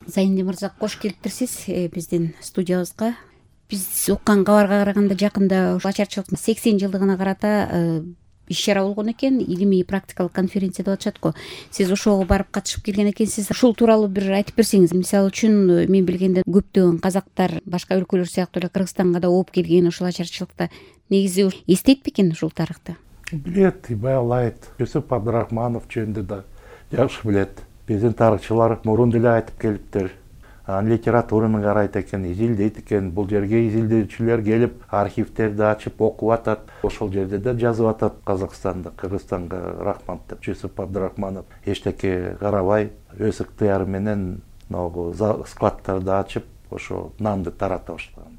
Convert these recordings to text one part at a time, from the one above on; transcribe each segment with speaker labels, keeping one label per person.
Speaker 1: Зайынди мырза, кош келиптирсиз биздин студиябызга. Биз уккан кабарга караганда жакында ачарчылыктын 80 жылдыгына карата иш чара болгон экен, илимий практикалык конференция деп атышат го. Сиз ошого барып катышып келген экенсиз. Ушул тууралуу бир айтып берсеңиз. Мисалы үчүн мен билгенде көптөгөн казактар башка өлкөлөр сыяктуу эле Кыргызстанга да ооп келген ушул ачарчылыкта. Негизи эстейт бекен ушул тарыхты?
Speaker 2: Билет, баялайт. Юсуп Абдрахманов жөнүндө да жакшы билет. Биздин тарыхчылар мурун деле айтып келиптир. Литератураны карайт экен, изилдейт экен. Бул жерге изилдөөчүлөр келип, архивтерди ачып окуп атат. Ошол жерде да жазып атат Казакстанда, Кыргызстанга рахмат деп. Юсуп Абдрахманов эчтеке карабай, өз ыктыяры менен складтарды ачып, ошо нанды тарата баштаган.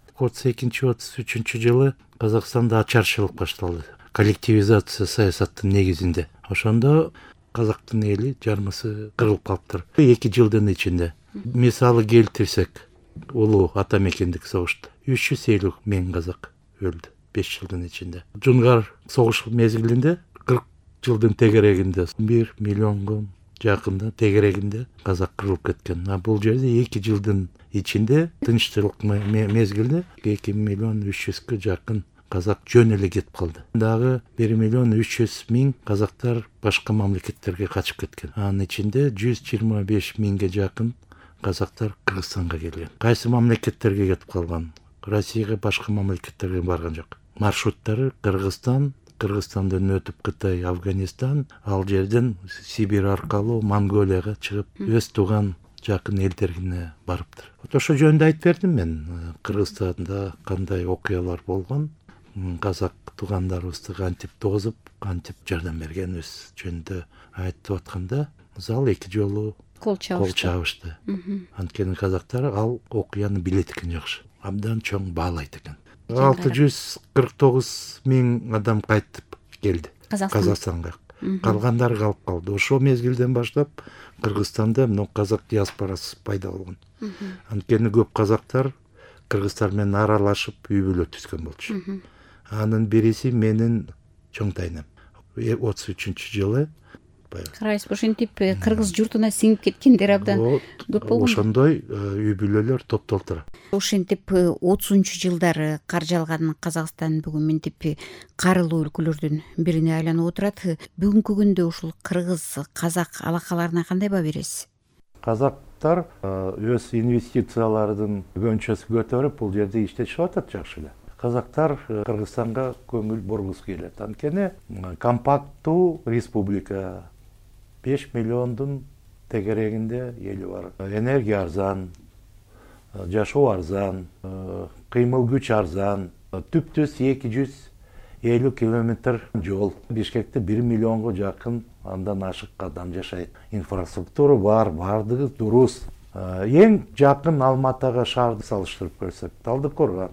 Speaker 2: 32-33 жылы Казакстанда ачарчылык башталды. Коллективизация саясаттын негизинде. Ошондо казактын эли жармысы кырылып калыптыр. 2 жылдын ичинде. Мисалы келтирсек, улуу ата мекендик согушта 350 миң казак өлдү 5 жылдын ичинде. Жунгар согуш мезгилинде 40 жылдын тегерегинде 1 миллионго жакында тегерегинде казак кырылып кеткен. Бул жерде 2 жылдын ичинде тынччылык мезгилинде 2 миллион 300 жакын казак жөн эле кетип калды. Дагы 1 миллион 300 миң казактар башка мамлекеттерге качып кеткен. Анын ичинде 125 миңге жакын казактар Кыргызстанга келген. Кайсы мамлекеттерге кетип калган? Россияга, башка мамлекеттерге барган жок. Маршруттары Кыргызстан, Кыргызстандан өтүп Кытай, Афганистан, ал жерден Сибирь аркылуу Монголияга чыгып, өз туган жакын элдерине барыптыр. Ошо жөнүндө айтып бердим мен. Кыргызстанда кандай окуялар болгон, казак туугандарыбызды кантип тоозуп, кантип жардам берген өз жөнүндө айтып атканда, мисалы 2 жолу кол чабышты. Анткени казактар ал окуяны билет экен жакшы. Абдан чоң баалайт экен. 649 миң адам кайтып келди Казакстанга. Калгандары калып калды. Ошол мезгилден баштап Кыргызстанда казак диаспорасы пайда болгон. Анткени көп казактар кыргыздар менен аралашып үй бүлө түзгөн болчу. Анын бириси менин чоңтайнам. 33-жылы
Speaker 1: карайсызбы, ушинтип кыргыз журтуна сиңип кеткендер абдан көп болгон.
Speaker 2: Ошондой үй бүлөлөр топтолтура.
Speaker 1: Ушинтип 30-жылдары каржалган Казакстан бүгүн мынтип карылуу өлкөлөрдүн бирине айланып отурат. Бүгүнкү күндө ушул кыргыз-казак алакаларына кандай баа бересиз?
Speaker 2: Казактар өз инвестициялардын көнчөсү көтөрүп, бул жерде иштешип атат жакшы эле. Казактар Кыргызстанга көңүл бургусу келет. Анткени компактуу республика, 5 миллиондун тегерегинде эли бар. Энергия арзан, жашоо арзан, кыймыл күч арзан, түптүз 250 километр жол. Бишкекте 1 миллионго жакын андан ашык адам жашайт. Инфраструктура бар, бардыгы дурус. Эң жакын Алматыга шаарды салыштырып көрсөк, Талдыкорган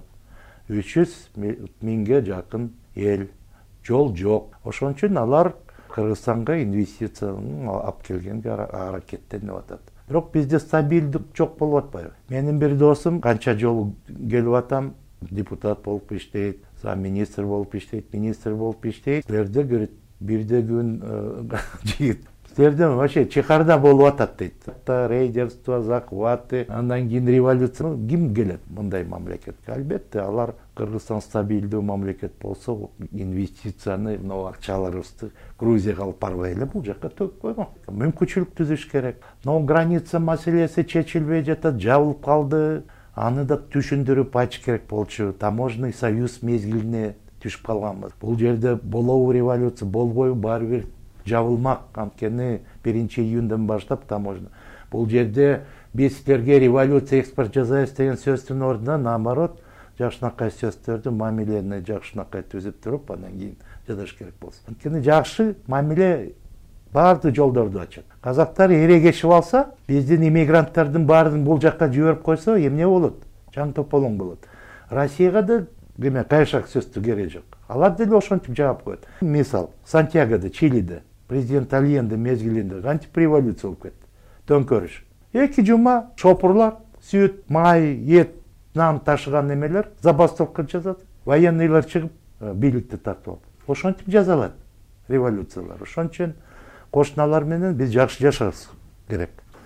Speaker 2: 300 миңге жакын эл, жол жок. Ошон үчүн алар Кыргызстанга инвестицияны алып келгенге аракеттенип атат. Бирок бизде стабилдик жок болуп атпайбы? Менин бир досум канча жолу келип атам, депутат болуп иштейт, замминистр болуп иштейт, министр болуп иштейт. Силерде көрөт, бирде күн жигит. Силерде вообще чехарда болуп атат дейт. Рейдерство, захваты, андан кийин революция. Ким келет мындай мамлекетке? Албетте, алар Кыргызстан стабилдүү мамлекет болсо, инвестицияны, акчаларыбызды Грузияга алып барбай эле бул жакка төгүп койгон. Мүмкүнчүлүк түзүш керек. Граница маселеси чечилбей жатат, жабылып калды. Аны да түшүндүрүп айтыш керек болчу. Таможенный союз мезгилине түшүп калганбыз. Бул жерде болобу революция, болбойбу, баары бир жабылмак. Анткени 1-июндан баштап таможня. Бул жерде биз силерге революция экспорт жасайбыз деген сөздүн ордуна, наоборот, жакшынакай сөздөрдү, мамилени жакшынакай түзүп туруп, андан кийин жасаш керек болсун. Анткени жакшы мамиле баардык жолдорду ачат. Казактар эрегешип алса, биздин иммигранттардын баарын бул жакка жиберип койсо, эмне болот? Жан тополоң болот. Россияга да деме кайшак сөздү кереги жок. Алар деле ошентип жаап коет. Мисал, Сантьягода, Чилиде президент Альенде мезгилинде кантип революция болуп кетти? Төңкөрүш. 2 жума шопурлар, сүт, май, эт, нан ташыган немелер забастовка жасады. Военныйлар чыгып бийликти тартып алды. Ошентип жазалат революциялар. Ошон үчүн кошуналар менен биз жакшы жашашыбыз керек.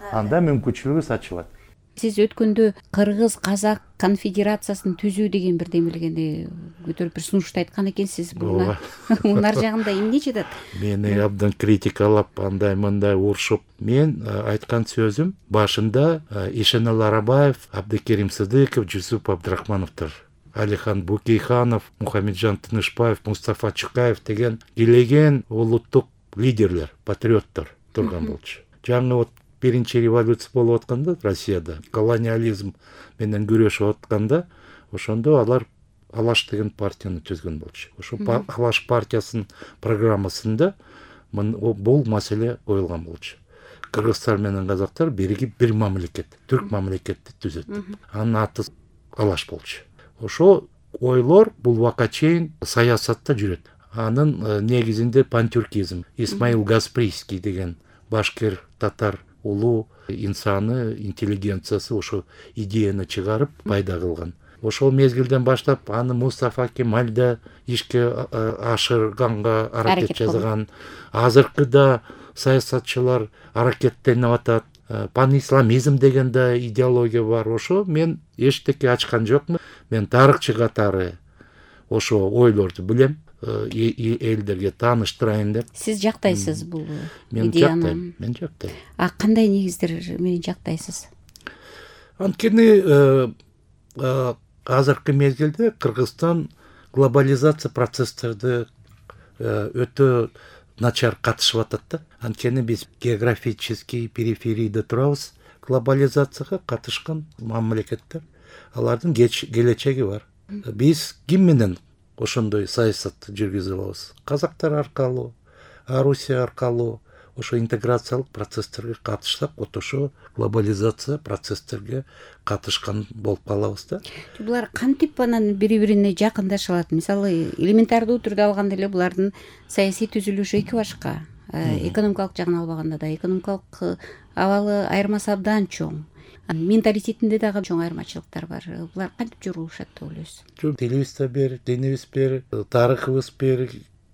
Speaker 2: анда мүмкүнчүлүгү ачылат.
Speaker 1: Сиз өткөндө кыргыз казак конфедерациясын түзүү деген бирдемелегени көтөрүп бир сунушту айткан экенсиз. Мунун ар жагында эмне жатат?
Speaker 3: Мени абдан критикалап, андай мындай урушуп, мен айткан сөзүм башында Ишенел Арабаев, Абдыкерим Сыдыков, Жусуп Абдрахмановдор, Алихан Букейханов, Мухамеджан Тынышбаев, Мустафа Чукаев деген келеген улуттук лидерлер, патриоттор турган болчу. Жаңы вот биринчи революция болуп атканда Россияда, колониализм менен күрөшүп атканда, ошондо алар Алаш деген партияны түзгөн болчу. Ошо Алаш партиясынын программасында бул маселе коюлган болчу. Кыргызстан менен казактар биригип бир мамлекет, түрк мамлекетти түзөт. Анын аты Алаш болчу. Ошо ойлор бул убакка чейин саясатта жүрөт. Анын негизинде пантюркизм, Исмаил Гасприйский деген башкир татар улуу инсаны, интеллигенциясы ошо идеяны чыгарып пайда кылган. Ошол мезгилден баштап аны Мустафа Кемаль да ишке ашырганга аракет жасаган. Азыркыда саясатчылар аракеттенип атат. Панисламизм деген да идеология бар. Ошо мен эчтеке ачкан жокмун. Мен тарыхчы катары ошо ойлорду билем. Элдерге тааныштырайын деп.
Speaker 1: Сиз жактайсыз бул идеяны?
Speaker 3: Мен жактайм.
Speaker 1: Кандай негиздер менен жактайсыз?
Speaker 3: Анткени азыркы мезгилде Кыргызстан глобализация процесстерди өтө начар катышып атат да. Анткени биз географический периферийде турабыз. Глобализацияга катышкан мамлекеттер, алардын келечеги бар. Биз ким менен ошондой саясат жүргүзө алабыз? Казактар аркылуу, Русия аркылуу ошо интеграциялык процесстерге катышсак, ошо глобализация процесстерге катышкан болуп калабыз да.
Speaker 1: Булар кантип анан бири-бирине жакындаша алат? Мисалы, элементардуу түрдө алганда эле булардын саясий түзүлүшү эки башка. Экономикалык жагын албаганда да экономикалык абалы айырмасы абдан чоң. Менталитетинде дагы чоң айырмачылыктар бар. Булар кантип журулушат деп ойлойсуз?
Speaker 3: Тилибиз бир, динибиз бир, тарыхыбыз бир,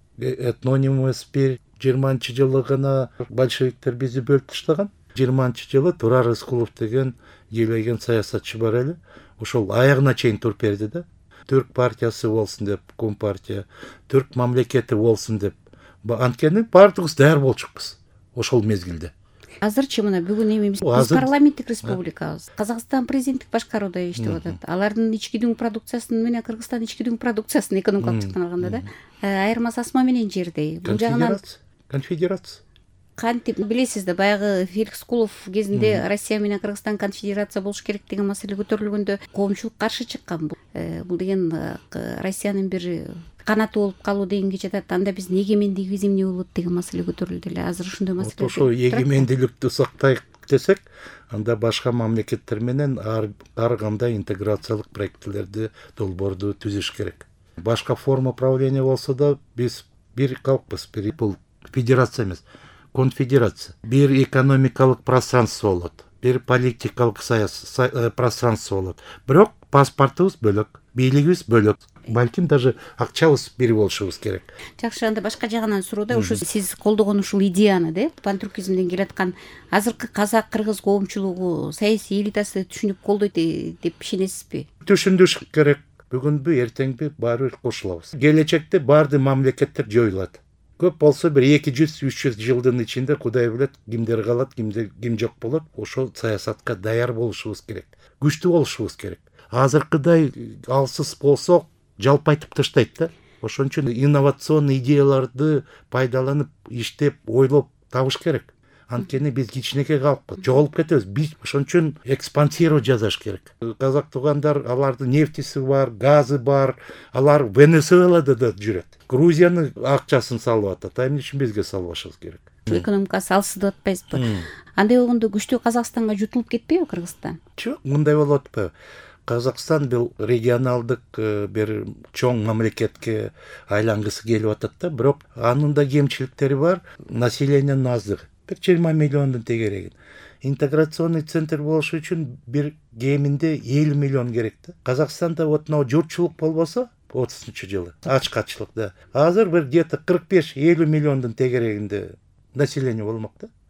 Speaker 3: этнонимибиз бир. 20-жылы гана большевиктер бизди бөлүп таштаган. 20-жылы Турар Рыскулов деген келеген саясатчы бар эле. Ошол аягына чейин туруп берди да. Түрк партиясы болсун деп, Компартия, түрк мамлекети болсун деп. Анткени баардыгыбыз даяр болчукпуз ошол мезгилде.
Speaker 1: Азырчы мына бүгүн эми биз парламенттик республикабыз. Казакстан президенттик башкарууда иштеп атат. Алардын ички дүң продукциясын менен Кыргызстан ички дүң продукциясын экономикалык жактан алганда да айырмасы асма менен жердей. Бул жагынан
Speaker 3: конфедерация.
Speaker 1: Кантип билесиз да, баягы Феликс Кулов кезинде Россия менен Кыргызстан конфедерация болуш керек деген маселе көтөрүлгөндө коомчулук каршы чыккан. Бул деген Россиянын бир канаты болуп калуу дегенге жатат. Анда биз эгемендигибиз эмне болот деген маселе көтөрүлдү эле. Азыр ошондой маселе.
Speaker 3: Ошо эгемендүүлүктү сактайык десек, анда башка мамлекеттер менен ар кандай интеграциялык проекттерди, долбоорду түзүш керек. Башка форма правления болсо да биз бир калкпыз, бул федерация эмес, конфедерация. Бир экономикалык пространство болот, бир политикалык пространство болот. Бирок паспортубуз бөлөк, бийлигибиз бөлөк. Балким даже акчабыз бир болушубуз керек.
Speaker 1: Жакшы, анда башка жагынан суроодо, ушу сиз колдогон ушул идеяны, пантюркизмден келаткан азыркы казак кыргыз коомчулугу саясий элитасы түшүнүп колдойт деп ишенесизби?
Speaker 3: Түшүндүш керек. Бүгүнбү, эртеңби баары бир кошулабыз. Келечекте баардык мамлекеттер жоюлат. Көп болсо бир 200-300 жылдын ичинде Кудай билет кимдер калат, ким жок болот. Ошол саясатка даяр болушубуз керек. Күчтүү болушубуз керек. Азыркыдай алсыз болсок, жалпайтып таштайт да. Ошон үчүн инновационный идеяларды пайдаланып, иштеп, ойлоп табыш керек. Анткени биз кичинекей калып жоголуп кетебиз. Биз ошон үчүн экспансировать жасаш керек. Казак туугандар, алардын нефтиси бар, газы бар, алар Венесуэлада да жүрөт. Грузиянын акчасын салып атат. Эмне үчүн бизге салбашыбыз керек?
Speaker 1: Экономикасы алсыз деп атпайсызбы? Андай болгондо күчтүү Казакстанга жутулуп кетпейби Кыргызстан?
Speaker 3: Жок, мындай болуп атпайбы? Казакстан бул регионалдык бир чоң мамлекетке айлангысы келип атат да, бирок анын да кемчиликтери бар. Населениенин аздыгы. Бир 20 миллиондун тегерегин. Интеграционный центр болуш үчүн бир кеминде 50 миллион керек да. Казакстанда вот мына журтчулук болбосо 30-жылы ачкачылык да. Азыр бир где-то 45-50 миллиондун тегерегинде население болмок да.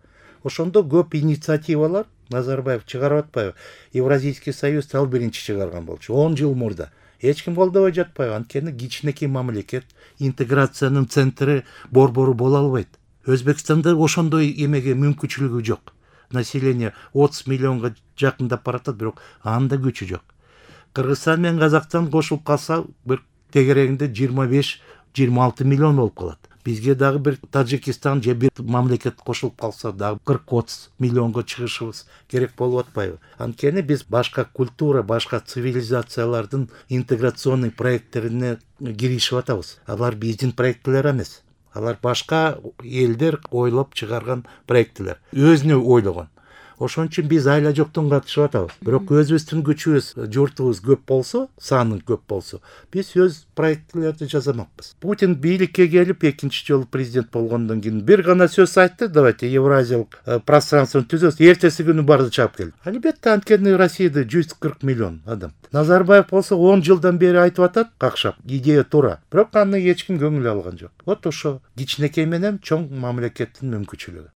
Speaker 3: ошондо көп инициативалар Назарбаев чыгарып атпайбы? Евразийский союз ал биринчи чыгарган болчу 10 жыл мурда. Эч ким колдобой жатпайбы? Анткени кичинекей мамлекет, интеграциянын центри борбору боло албайт. Өзбекстанда ошондой эмеге мүмкүнчүлүгү жок. Население 30 миллионго жакындап баратат, бирок анда күчү жок. Кыргызстан менен Казакстан кошулуп калса, бир тегерегинде 25-26 миллион болуп калат. Бизге дагы бир Таджикистан же бир мамлекет кошулуп калса, дагы 40-30 миллионго чыгышыбыз керек болуп атпайбы? Анткени биз башка культура, башка цивилизациялардын интеграционный проекттерине киришип атабыз. Алар биздин проекттер эмес. Алар башка элдер ойлоп чыгарган проекттер. Өзүнө ойлогон. Ошон үчүн биз айла жоктон катышып атабыз. Бирок өзүбүздүн күчүбүз, журтубуз көп болсо, саны көп болсо, биз өз проекттерди жасамакпыз. Путин бийликке келип экинчи жолу президент болгондон кийин бир гана сөз айтты: давайте евразиялык пространствону түзөбүз. Эртеси күнү барды чаап келди. Албетте, анткени Россияда 140 миллион адам. Назарбаев болсо 10 жылдан бери айтып атат, какшап, идея туура. Бирок аны эч ким көңүл алган жок. Вот ошо кичинекей менен чоң мамлекеттин мүмкүнчүлүгү.